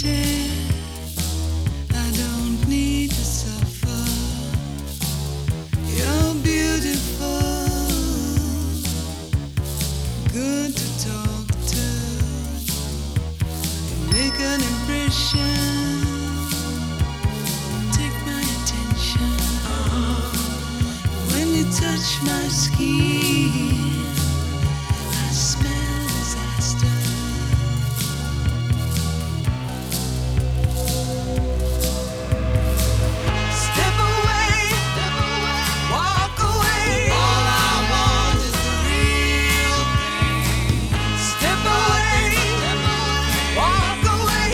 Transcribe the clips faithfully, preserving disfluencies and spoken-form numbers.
pretend I don't need to suffer. You're beautiful, good to talk to. You make an impression, take my attention. When you touch my skin, I smell disaster. Step away, step away, walk away. All I want is the real thing. Step away, step away, walk away.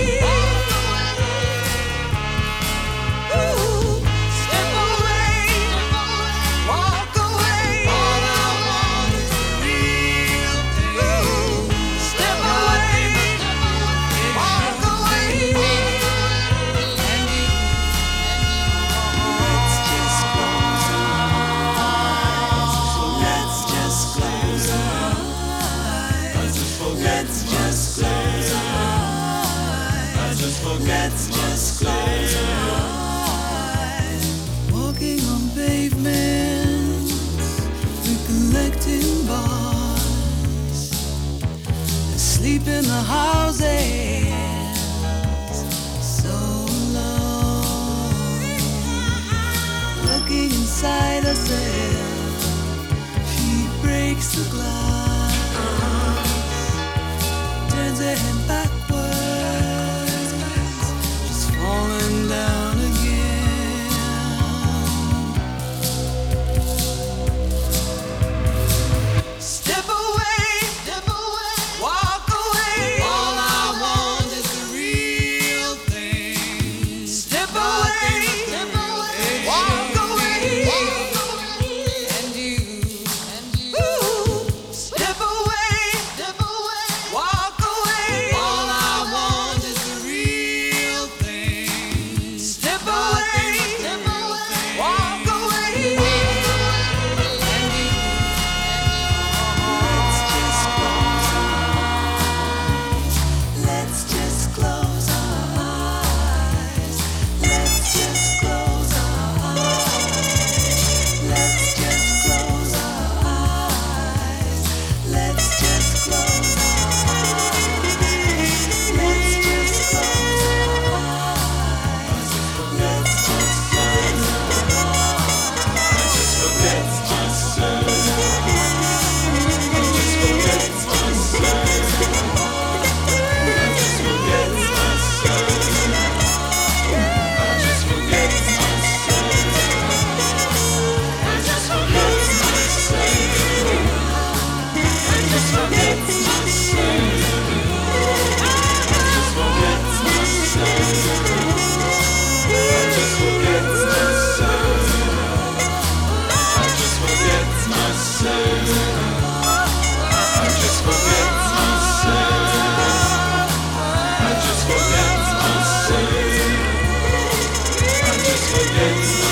Ooh, step away, step away, walk away. All I want is the real thing. Ooh, step away, step away, walk away. And you, let's just close our eyes. Let's just close our eyes. Let's just close our eyes. Let's just close our eyes. Walking on pavements, recollecting bars, asleep in the houses, so alone. Looking inside ourselves, she breaks the glass, turns her head backwards, she's falling down again. Step away, step away, walk away. All I want is the real thing. Step away, step away, walk away. And you, and you, ooh, step away, step away, walk away. All I want is the real thing. Step away, step away, walk away. And you, let's just close our eyes. Let's just close our eyes. Let's just close our eyes. Let's just close our eyes. Let's just close our eyes. Let's just close our eyes. Let's just forget myself. Just forget myself. Just forget myself. I just forget myself. I just forget myself. I just forget myself. I just forget myself. I just forget myself. I just forget myself. I just forget myself. I just forget myself. I just forget myself.